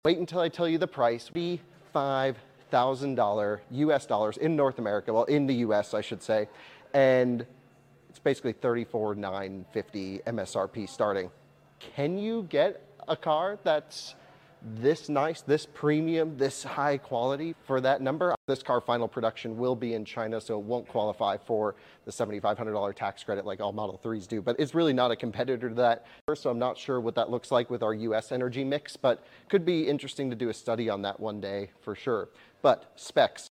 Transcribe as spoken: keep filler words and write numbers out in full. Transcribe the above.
Wait until I tell you the price. thirty-five thousand dollars U S dollars in North America, well, in the U S, I should say, and it's basically thirty-four thousand nine hundred fifty dollars M S R P starting. Can you get a car that's this nice, this premium, this high quality for that number? This car final production will be in China, so it won't qualify for the seven thousand five hundred dollars tax credit like all Model threes do, but it's really not a competitor to that. So I'm not sure what that looks like with our U S energy mix, but could be interesting to do a study on that one day for sure. But specs.